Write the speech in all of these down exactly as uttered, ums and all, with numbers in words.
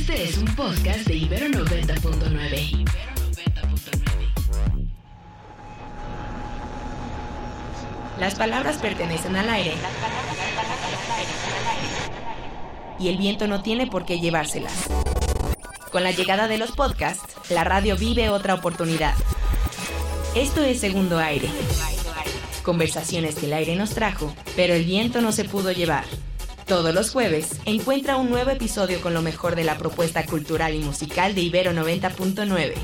Este es un podcast de Ibero noventa punto nueve. Las palabras pertenecen al aire y el viento no tiene por qué llevárselas. Con la llegada de los podcasts, la radio vive otra oportunidad. Esto es Segundo Aire. Conversaciones que el aire nos trajo, pero el viento no se pudo llevar. Todos los jueves, encuentra un nuevo episodio con lo mejor de la propuesta cultural y musical de Ibero noventa punto nueve.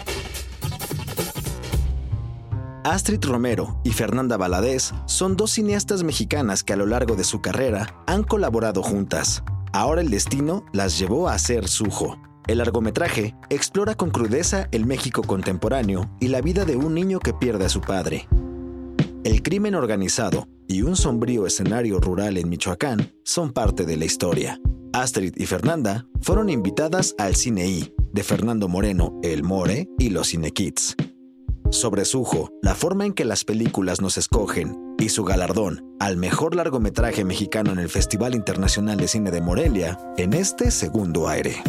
Astrid Romero y Fernanda Valadez son dos cineastas mexicanas que a lo largo de su carrera han colaborado juntas. Ahora el destino las llevó a hacer Sujo. El largometraje explora con crudeza el México contemporáneo y la vida de un niño que pierde a su padre. El crimen organizado y un sombrío escenario rural en Michoacán son parte de la historia. Astrid y Fernanda fueron invitadas al Cine I, de Fernando Moreno, El More y los Cinekids. Sobre Sujo, la forma en que las películas nos escogen y su galardón al mejor largometraje mexicano en el Festival Internacional de Cine de Morelia, en este Segundo Aire.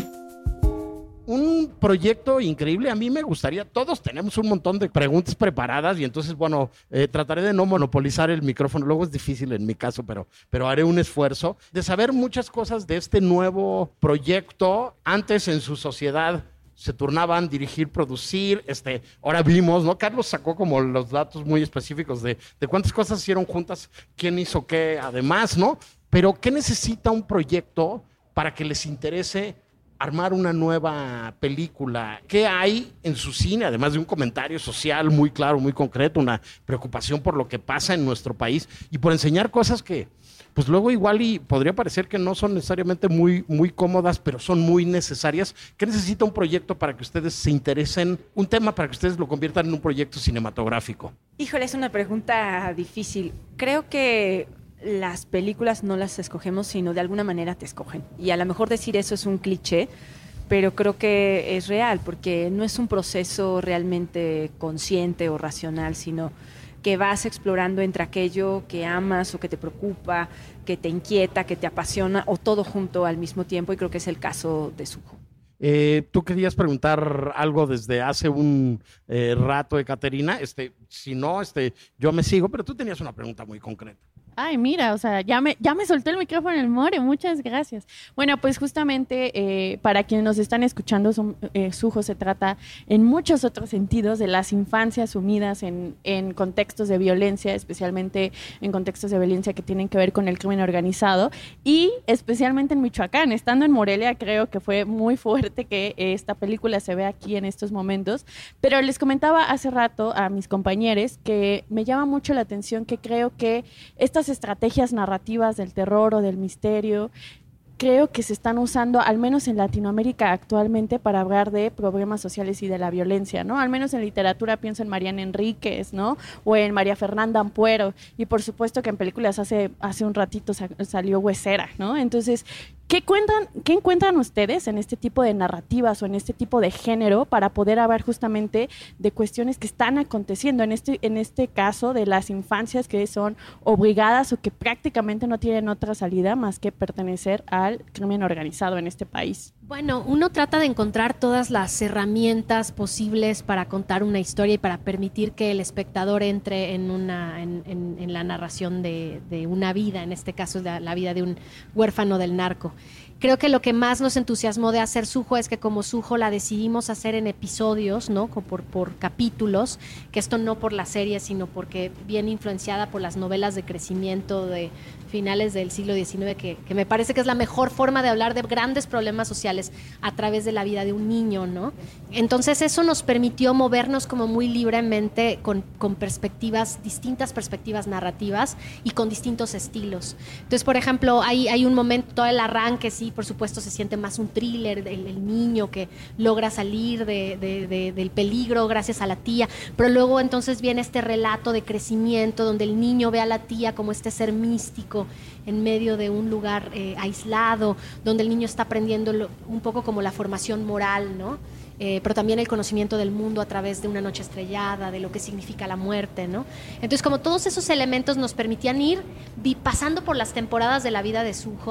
Un proyecto increíble. A mí me gustaría, todos tenemos un montón de preguntas preparadas y entonces, bueno, eh, trataré de no monopolizar el micrófono. Luego es difícil en mi caso, pero, pero haré un esfuerzo de saber muchas cosas de este nuevo proyecto. Antes en su sociedad se turnaban dirigir, producir, este, ahora vimos, ¿no? Carlos sacó como los datos muy específicos de, de cuántas cosas hicieron juntas, quién hizo qué, además, ¿no? Pero ¿qué necesita un proyecto para que les interese armar una nueva película? ¿Qué hay en su cine, además de un comentario social muy claro, muy concreto, una preocupación por lo que pasa en nuestro país y por enseñar cosas que, pues luego igual y podría parecer que no son necesariamente muy, muy cómodas, pero son muy necesarias? ¿Qué necesita un proyecto para que ustedes se interesen, un tema para que ustedes lo conviertan en un proyecto cinematográfico? Híjole, es una pregunta difícil. Creo que las películas no las escogemos, sino de alguna manera te escogen. Y a lo mejor decir eso es un cliché, pero creo que es real, porque no es un proceso realmente consciente o racional, sino que vas explorando entre aquello que amas o que te preocupa, que te inquieta, que te apasiona, o todo junto al mismo tiempo, y creo que es el caso de Sujo. Eh, tú querías preguntar algo desde hace un eh, rato, Ekaterina. Este, si no, este, yo me sigo, pero tú tenías una pregunta muy concreta. Ay, mira, o sea, ya me, ya me soltó el micrófono el More, muchas gracias. Bueno, pues justamente eh, para quienes nos están escuchando, su, eh, Sujo se trata en muchos otros sentidos de las infancias sumidas en, en contextos de violencia, especialmente en contextos de violencia que tienen que ver con el crimen organizado y especialmente en Michoacán. Estando en Morelia, creo que fue muy fuerte que esta película se vea aquí en estos momentos, pero les comentaba hace rato a mis compañeros que me llama mucho la atención que creo que estas estrategias narrativas del terror o del misterio creo que se están usando, al menos en Latinoamérica actualmente, para hablar de problemas sociales y de la violencia, ¿no? Al menos en literatura pienso en Mariana Enríquez, ¿no? O en María Fernanda Ampuero, y por supuesto que en películas hace, hace un ratito salió Huesera, ¿no? Entonces, ¿qué cuentan, qué encuentran ustedes en este tipo de narrativas o en este tipo de género para poder hablar justamente de cuestiones que están aconteciendo, en este, en este caso de las infancias que son obligadas o que prácticamente no tienen otra salida más que pertenecer al crimen organizado en este país? Bueno, uno trata de encontrar todas las herramientas posibles para contar una historia y para permitir que el espectador entre en, una, en, en, en la narración de, de una vida, en este caso la, la vida de un huérfano del narco. Creo que lo que más nos entusiasmó de hacer Sujo es que como Sujo la decidimos hacer en episodios, ¿no? Por, por capítulos, que esto no por la serie, sino porque viene influenciada por las novelas de crecimiento de finales del siglo diecinueve, que, que me parece que es la mejor forma de hablar de grandes problemas sociales a través de la vida de un niño, ¿no? Entonces eso nos permitió movernos como muy libremente con, con perspectivas, distintas perspectivas narrativas y con distintos estilos. Entonces, por ejemplo, hay, hay un momento, todo el arranque, sí, por supuesto se siente más un thriller, el, el niño que logra salir de, de, de, del peligro gracias a la tía, pero luego entonces viene este relato de crecimiento donde el niño ve a la tía como este ser místico en medio de un lugar eh, aislado, donde el niño está aprendiendo lo, un poco como la formación moral, ¿no? Eh, pero también el conocimiento del mundo a través de una noche estrellada, de lo que significa la muerte, ¿no? Entonces, como todos esos elementos nos permitían ir vi, pasando por las temporadas de la vida de Sujo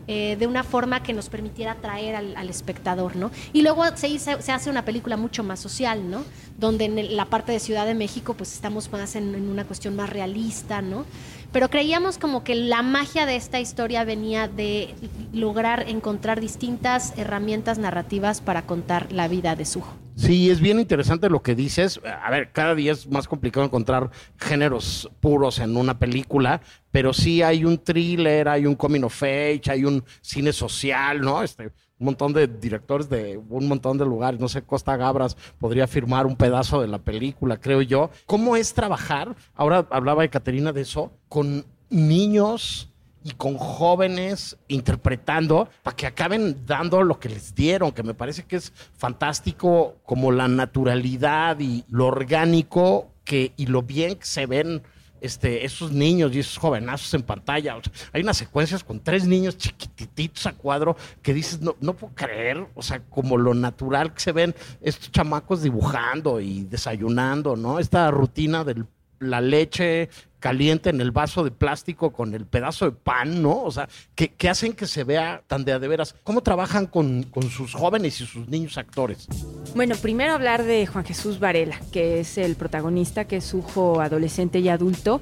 eh, de una forma que nos permitiera atraer al, al espectador, ¿no? Y luego se, hizo, se hace una película mucho más social, ¿no? Donde en el, la parte de Ciudad de México pues estamos más en, en una cuestión más realista, ¿no? Pero creíamos como que la magia de esta historia venía de lograr encontrar distintas herramientas narrativas para contar la vida de Sujo. Sí, es bien interesante lo que dices. A ver, cada día es más complicado encontrar géneros puros en una película, pero sí hay un thriller, hay un coming of age, hay un cine social, ¿no? Este, un montón de directores de un montón de lugares, no sé, Costa Gabras podría firmar un pedazo de la película, creo yo. ¿Cómo es trabajar? Ahora hablaba Ekaterina de eso, con niños y con jóvenes interpretando para que acaben dando lo que les dieron, que me parece que es fantástico, como la naturalidad y lo orgánico que, y lo bien que se ven este, esos niños y esos jovenazos en pantalla. O sea, hay unas secuencias con tres niños chiquititos a cuadro que dices, no, no puedo creer, o sea, como lo natural que se ven estos chamacos dibujando y desayunando, ¿no? Esta rutina de la leche caliente en el vaso de plástico con el pedazo de pan, ¿no? O sea, que, que hacen que se vea tan de a de veras. ¿Cómo trabajan con, con sus jóvenes y sus niños actores? Bueno, primero hablar de Juan Jesús Varela, que es el protagonista, que es Sujo adolescente y adulto.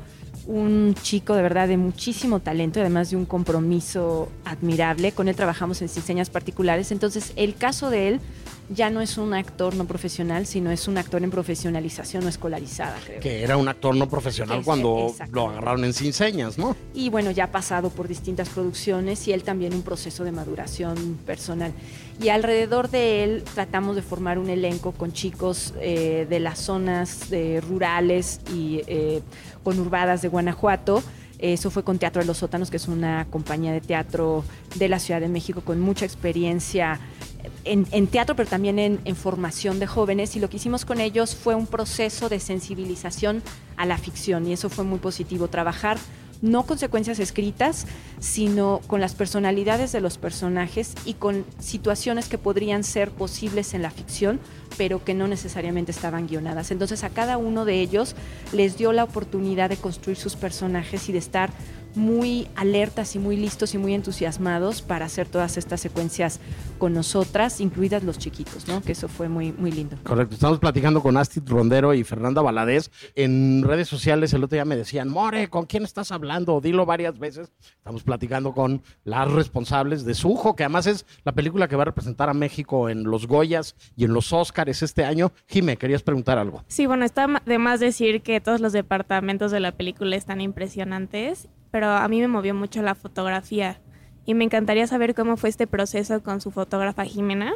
Un chico de verdad de muchísimo talento, además de un compromiso admirable. Con él trabajamos en Ciseñas Particulares. Entonces, el caso de él ya no es un actor no profesional, sino es un actor en profesionalización no escolarizada, creo. Que era un actor no profesional es, cuando lo agarraron en Ciseñas, ¿no? Y bueno, ya ha pasado por distintas producciones y él también un proceso de maduración personal. Y alrededor de él tratamos de formar un elenco con chicos eh, de las zonas eh, rurales y eh, conurbadas de Guanajuato. Eso fue con Teatro de los Sótanos, que es una compañía de teatro de la Ciudad de México con mucha experiencia en, en teatro, pero también en, en formación de jóvenes. Y lo que hicimos con ellos fue un proceso de sensibilización a la ficción, y eso fue muy positivo. Trabajar no con secuencias escritas, sino con las personalidades de los personajes y con situaciones que podrían ser posibles en la ficción, pero que no necesariamente estaban guionadas. Entonces a cada uno de ellos les dio la oportunidad de construir sus personajes y de estar muy alertas y muy listos y muy entusiasmados para hacer todas estas secuencias con nosotras, incluidas los chiquitos, ¿no? Que eso fue muy, muy lindo. Correcto. Estamos platicando con Astrid Rondero y Fernanda Valadez. En redes sociales el otro día me decían, More, ¿con quién estás hablando? Dilo varias veces. Estamos platicando con las responsables de Sujo, que además es la película que va a representar a México en los Goyas y en los Óscares este año. Jime, querías preguntar algo. Sí, bueno, está de más decir que todos los departamentos de la película están impresionantes, pero a mí me movió mucho la fotografía y me encantaría saber cómo fue este proceso con su fotógrafa Jimena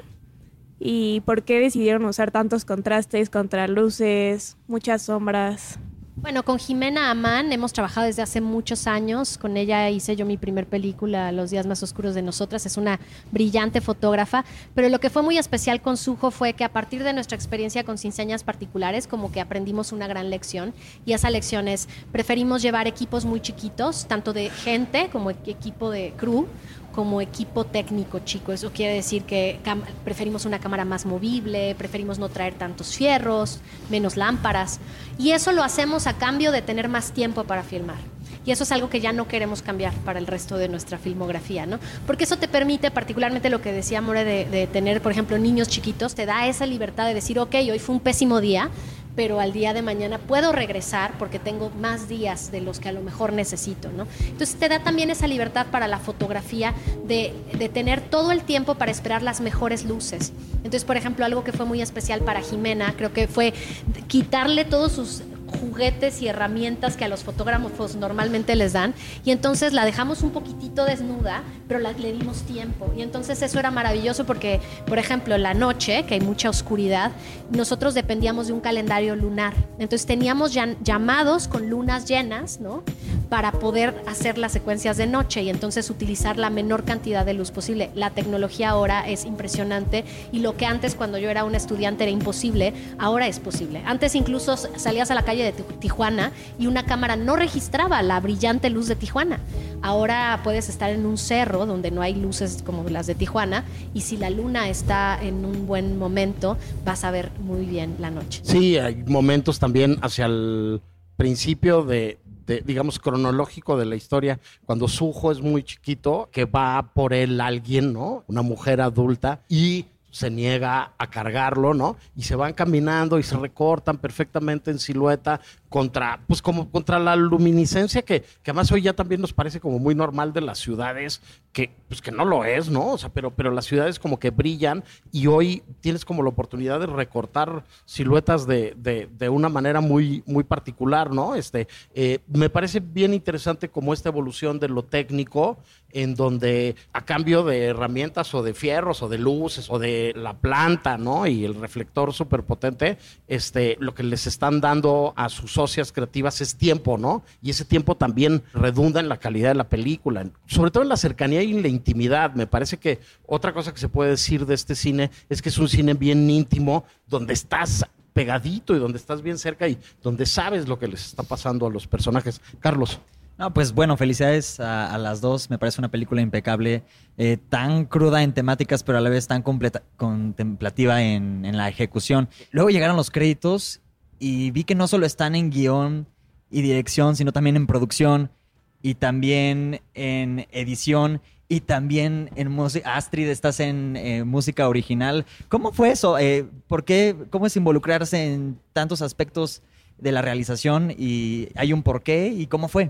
y por qué decidieron usar tantos contrastes, contraluces, muchas sombras. Bueno, con Jimena Amán hemos trabajado desde hace muchos años. Con ella hice yo mi primer película, Los días más oscuros de nosotras. Es una brillante fotógrafa, pero lo que fue muy especial con Sujo fue que a partir de nuestra experiencia con Ciseñas Particulares, como que aprendimos una gran lección, y esa lección es, preferimos llevar equipos muy chiquitos, tanto de gente como equipo de crew, como equipo técnico chico. Eso quiere decir que cam- preferimos una cámara más movible, preferimos no traer tantos fierros, menos lámparas, y eso lo hacemos a cambio de tener más tiempo para filmar. Y eso es algo que ya no queremos cambiar para el resto de nuestra filmografía, ¿no? Porque eso te permite, particularmente lo que decía More, de, de tener, por ejemplo, niños chiquitos, te da esa libertad de decir, ok, hoy fue un pésimo día, pero al día de mañana puedo regresar porque tengo más días de los que a lo mejor necesito, ¿no? Entonces te da también esa libertad para la fotografía de, de tener todo el tiempo para esperar las mejores luces. Entonces, por ejemplo, algo que fue muy especial para Jimena, creo que fue quitarle todos sus juguetes y herramientas que a los fotógrafos normalmente les dan, y entonces la dejamos un poquitito desnuda, pero la, le dimos tiempo, y entonces eso era maravilloso porque, por ejemplo, en la noche, que hay mucha oscuridad, nosotros dependíamos de un calendario lunar, entonces teníamos ya, llamados con lunas llenas, ¿no?, para poder hacer las secuencias de noche y entonces utilizar la menor cantidad de luz posible. La tecnología ahora es impresionante, y lo que antes, cuando yo era una estudiante, era imposible, ahora es posible. Antes incluso salías a la calle de Tijuana y una cámara no registraba la brillante luz de Tijuana. Ahora puedes estar en un cerro donde no hay luces como las de Tijuana, y si la luna está en un buen momento, vas a ver muy bien la noche. Sí, hay momentos también hacia el principio de de, digamos, cronológico de la historia, cuando Suho es muy chiquito, que va por él alguien, ¿no? Una mujer adulta, y se niega a cargarlo, ¿no? Y se van caminando y se recortan perfectamente en silueta contra, pues como contra la luminiscencia que, que además hoy ya también nos parece como muy normal de las ciudades, que pues que no lo es, ¿no? O sea, pero, pero las ciudades como que brillan y hoy tienes como la oportunidad de recortar siluetas de, de, de una manera muy, muy particular, ¿no? Este, eh, me parece bien interesante como esta evolución de lo técnico, en donde a cambio de herramientas o de fierros o de luces o de la planta, ¿no? Y el reflector súper potente, este, lo que les están dando a sus socias creativas es tiempo, ¿no? Y ese tiempo también redunda en la calidad de la película, sobre todo en la cercanía y en la intimidad. Me parece que otra cosa que se puede decir de este cine es que es un cine bien íntimo, donde estás pegadito y donde estás bien cerca y donde sabes lo que les está pasando a los personajes. Carlos. No, pues bueno, felicidades a, a las dos. Me parece una película impecable, eh, tan cruda en temáticas, pero a la vez tan completa, contemplativa en, en la ejecución. Luego llegaron los créditos y vi que no solo están en guión y dirección, sino también en producción y también en edición y también en música. Astrid, estás en eh, música original. ¿Cómo fue eso? Eh, ¿Por qué? ¿Cómo es involucrarse en tantos aspectos de la realización? ¿Y hay un porqué? ¿Y cómo fue?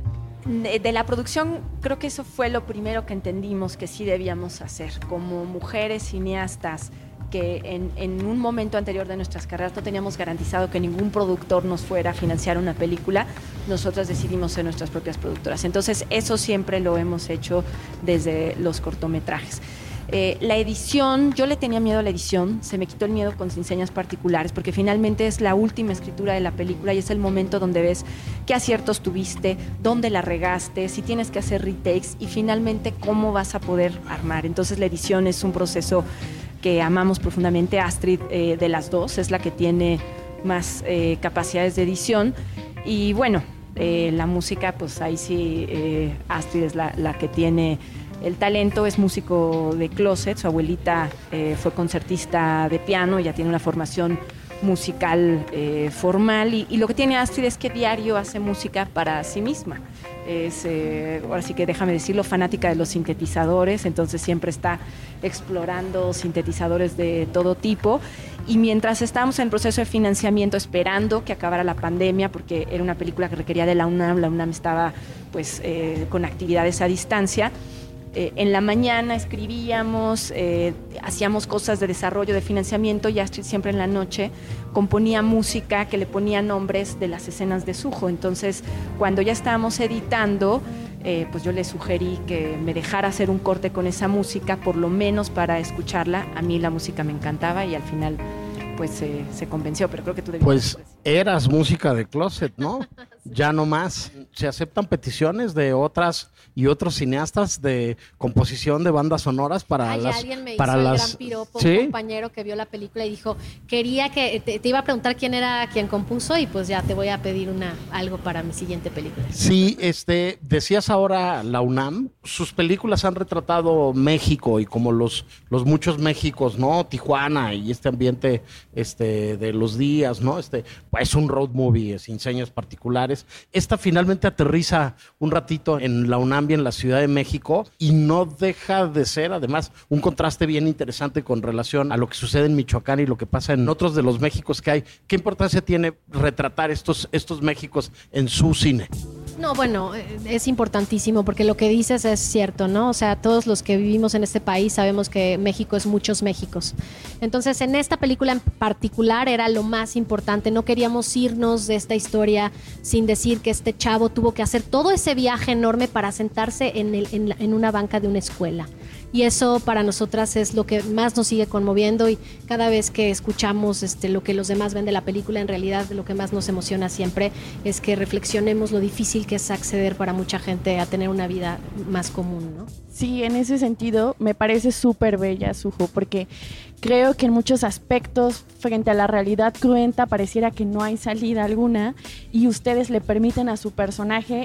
De, de la producción, creo que eso fue lo primero que entendimos que sí debíamos hacer. Como mujeres cineastas que en, en un momento anterior de nuestras carreras no teníamos garantizado que ningún productor nos fuera a financiar una película, nosotras decidimos ser nuestras propias productoras. Entonces, eso siempre lo hemos hecho desde los cortometrajes. Eh, la edición, yo le tenía miedo a la edición, se me quitó el miedo con Sin Señas Particulares, porque finalmente es la última escritura de la película y es el momento donde ves qué aciertos tuviste, dónde la regaste, si tienes que hacer retakes y finalmente cómo vas a poder armar. Entonces la edición es un proceso que amamos profundamente. Astrid, eh, de las dos, es la que tiene más eh, capacidades de edición y bueno, eh, la música, pues ahí sí eh, Astrid es la, la que tiene el talento. Es músico de closet, su abuelita eh, fue concertista de piano, ya tiene una formación musical eh, formal y, y lo que tiene Astrid es que diario hace música para sí misma. Es, eh, ahora sí que déjame decirlo, fanática de los sintetizadores, entonces siempre está explorando sintetizadores de todo tipo. Y mientras estábamos en el proceso de financiamiento, esperando que acabara la pandemia, porque era una película que requería de la UNAM, la UNAM estaba pues eh, con actividades a distancia. Eh, en la mañana escribíamos, eh, hacíamos cosas de desarrollo, de financiamiento, y Astrid siempre en la noche componía música que le ponía nombres de las escenas de Suho. Entonces, cuando ya estábamos editando, eh, pues yo le sugerí que me dejara hacer un corte con esa música, por lo menos para escucharla. A mí la música me encantaba y al final pues eh, se convenció, pero creo que tú debías. Pues eras música de closet, ¿no? Ya no más. Se aceptan peticiones de otras y otros cineastas de composición de bandas sonoras para Ay, las alguien me para hizo las el gran piropo, ¿sí? Un compañero que vio la película y dijo, quería que te, te iba a preguntar quién era quien compuso y pues ya te voy a pedir una algo para mi siguiente película. Sí, este, decías ahora la UNAM, sus películas han retratado México y como los los muchos Méxicos, ¿no? Tijuana y este ambiente este de los días, ¿no? Este, es un road movie sin señas particulares. Esta finalmente aterriza un ratito en la UNAM y en la Ciudad de México y no deja de ser además un contraste bien interesante con relación a lo que sucede en Michoacán y lo que pasa en otros de los Méxicos que hay. ¿Qué importancia tiene retratar estos, estos Méxicos en su cine? No, bueno, es importantísimo porque lo que dices es cierto, ¿no? O sea, todos los que vivimos en este país sabemos que México es muchos Méxicos. Entonces, en esta película en particular era lo más importante. No queríamos irnos de esta historia sin decir que este chavo tuvo que hacer todo ese viaje enorme para sentarse en, el, en, la, en una banca de una escuela. Y eso para nosotras es lo que más nos sigue conmoviendo y cada vez que escuchamos este, lo que los demás ven de la película, en realidad lo que más nos emociona siempre es que reflexionemos lo difícil que es acceder para mucha gente a tener una vida más común, ¿no? Sí, en ese sentido me parece súper bella Suho, porque creo que en muchos aspectos frente a la realidad cruenta pareciera que no hay salida alguna y ustedes le permiten a su personaje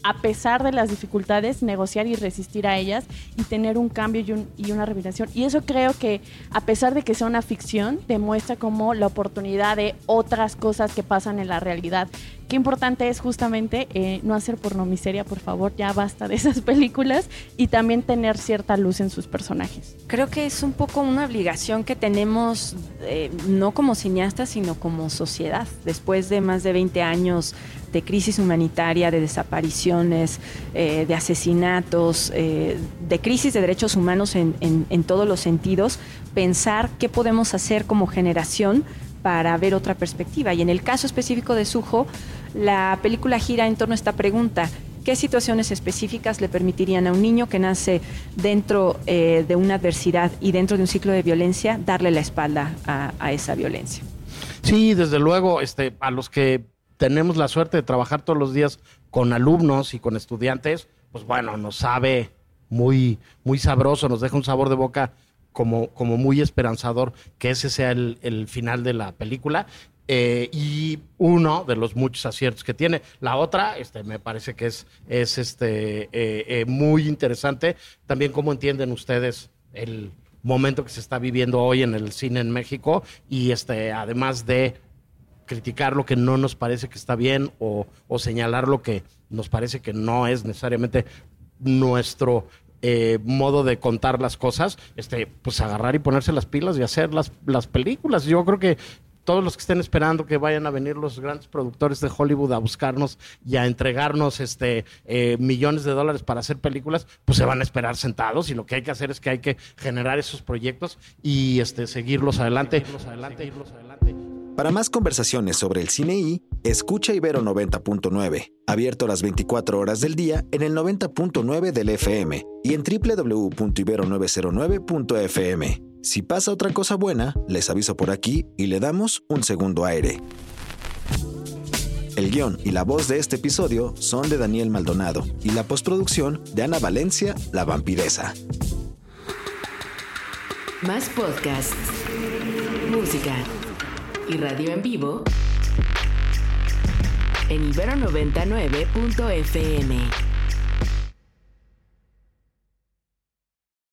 a pesar de las dificultades, negociar y resistir a ellas y tener un cambio y, un, y una revelación. Y eso creo que, a pesar de que sea una ficción, demuestra como la oportunidad de otras cosas que pasan en la realidad. Qué importante es justamente eh, no hacer pornomiseria, por favor, ya basta de esas películas, y también tener cierta luz en sus personajes. Creo que es un poco una obligación que tenemos, eh, no como cineastas, sino como sociedad. Después de más de veinte años de crisis humanitaria, de desapariciones, eh, de asesinatos, eh, de crisis de derechos humanos en, en, en todos los sentidos, pensar qué podemos hacer como generación para ver otra perspectiva. Y en el caso específico de Sujo, la película gira en torno a esta pregunta: ¿qué situaciones específicas le permitirían a un niño que nace dentro eh, de una adversidad y dentro de un ciclo de violencia darle la espalda a, a esa violencia? Sí, desde luego, este, a los que tenemos la suerte de trabajar todos los días con alumnos y con estudiantes, pues bueno, nos sabe muy, muy sabroso, nos deja un sabor de boca como, como muy esperanzador que ese sea el, el final de la película. Eh, y uno de los muchos aciertos que tiene. La otra, este, me parece que es, es este, eh, eh, muy interesante también cómo entienden ustedes el momento que se está viviendo hoy en el cine en México, y este, además de criticar lo que no nos parece que está bien o, o señalar lo que nos parece que no es necesariamente nuestro eh, modo de contar las cosas, este, pues agarrar y ponerse las pilas y hacer las, las películas. Yo creo que todos los que estén esperando que vayan a venir los grandes productores de Hollywood a buscarnos y a entregarnos este eh, millones de dólares para hacer películas, pues se van a esperar sentados, y lo que hay que hacer es que hay que generar esos proyectos y este seguirlos adelante. Seguirlos adelante, seguirlos adelante. Para más conversaciones sobre el cine I, escucha Ibero noventa punto nueve, abierto las veinticuatro horas del día en el noventa punto nueve del F M y en doble u doble u doble u punto ibero nueve cero nueve punto f m. Si pasa otra cosa buena, les aviso por aquí y le damos un segundo aire. El guión y la voz de este episodio son de Daniel Maldonado y la postproducción de Ana Valencia, la vampiresa. Más podcasts, música y radio en vivo en ibero noventa y nueve punto f m.